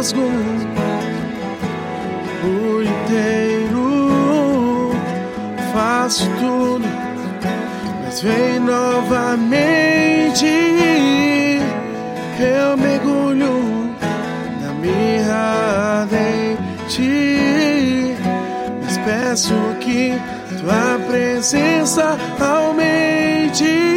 rasgo por inteiro, faço tudo, mas vem novamente. Eu mergulho na minha dente, mas peço que tua presença aumente.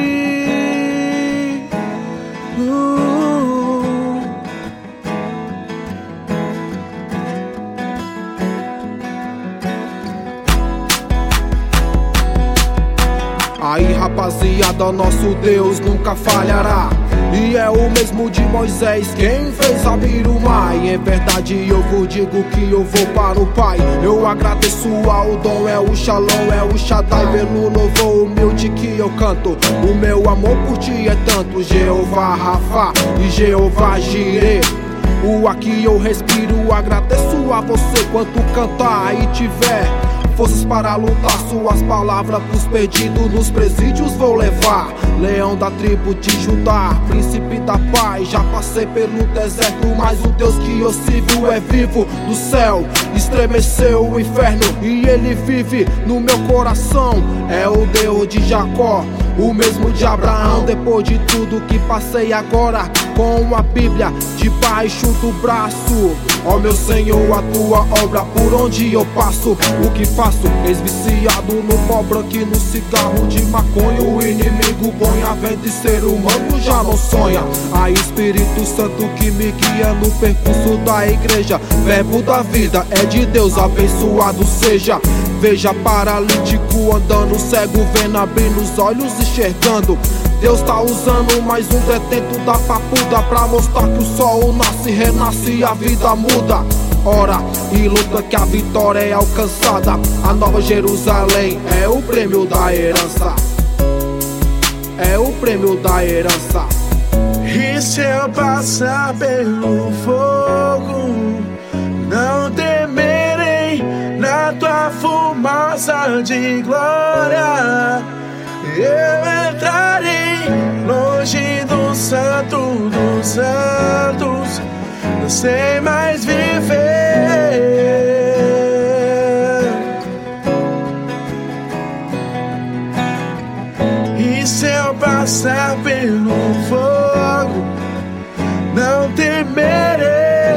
Aí rapaziada, nosso Deus nunca falhará, e é o mesmo de Moisés quem fez abrir o mar. E é verdade, eu vos digo que eu vou para o Pai. Eu agradeço ao dom, é o Shalom, é o Shaddai. Pelo louvor humilde que eu canto, o meu amor por ti é tanto. Jeová Rafa e Jeová Jireh, o aqui eu respiro. Agradeço a você quanto cantar e tiver forças para lutar, suas palavras pros perdidos nos presídios vou levar. Leão da tribo de Judá, príncipe da paz. Já passei pelo deserto, mas o Deus que eu sirvo é vivo do céu. Estremeceu o inferno e ele vive no meu coração. É o Deus de Jacó, o mesmo de Abraão. Depois de tudo que passei agora, com a Bíblia debaixo do braço, ó meu Senhor, a tua obra por onde eu passo. O que faço? Ex-viciado no pó branco e no cigarro de maconha. O inimigo põe a vez de ser humano já não sonha. A Espírito Santo que me guia no percurso da igreja. Verbo da vida é de Deus, abençoado seja. Veja paralítico andando, cego vendo, abrindo os olhos enxergando. Deus tá usando mais um detento da papuda pra mostrar que o sol nasce, renasce e a vida muda. Ora e luta que a vitória é alcançada. A Nova Jerusalém é o prêmio da herança, é o prêmio da herança. E se eu passar pelo fogo, não temerei, na tua fumaça de glória eu entrarei longe do santo dos santos. Não sei mais viver. E se eu passar pelo fogo, não temerei.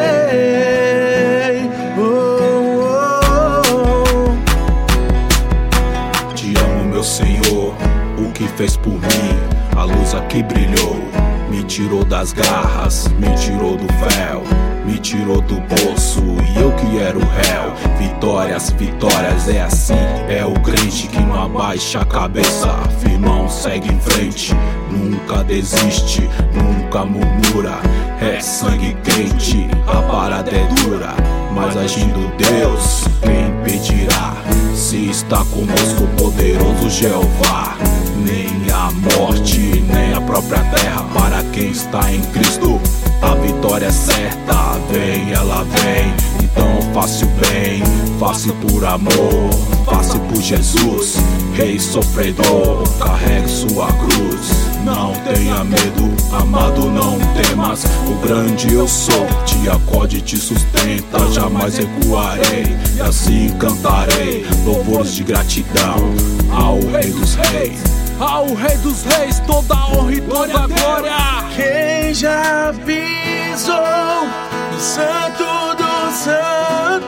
Te amo, meu Senhor, o que fez por mim. A luz aqui brilhou, me tirou das garras, me tirou do véu, me tirou do bolso e eu que era o réu. Vitórias, vitórias, é assim, é o crente que não abaixa a cabeça. Firmão, segue em frente, nunca desiste, nunca murmura. É sangue quente, a parada é dura, mas agindo Deus, quem impedirá? Se está conosco o poderoso Jeová, nem a morte, nem a própria terra para quem está em Cristo. A vitória é certa, vem, ela vem. Então faça o bem, faça por amor, faça por Jesus, Rei sofredor, carregue sua cruz. Não tenha medo, amado, não temas. O grande eu sou, te acode e te sustenta. Jamais recuarei, e assim cantarei louvores de gratidão ao Rei dos Reis. Ao Rei dos Reis, toda honra e toda glória. Quem já pisou no Santo dos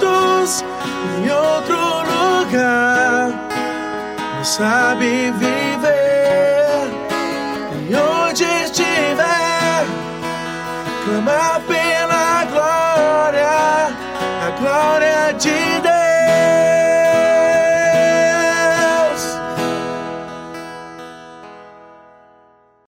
Santos, em outro lugar, não sabe viver.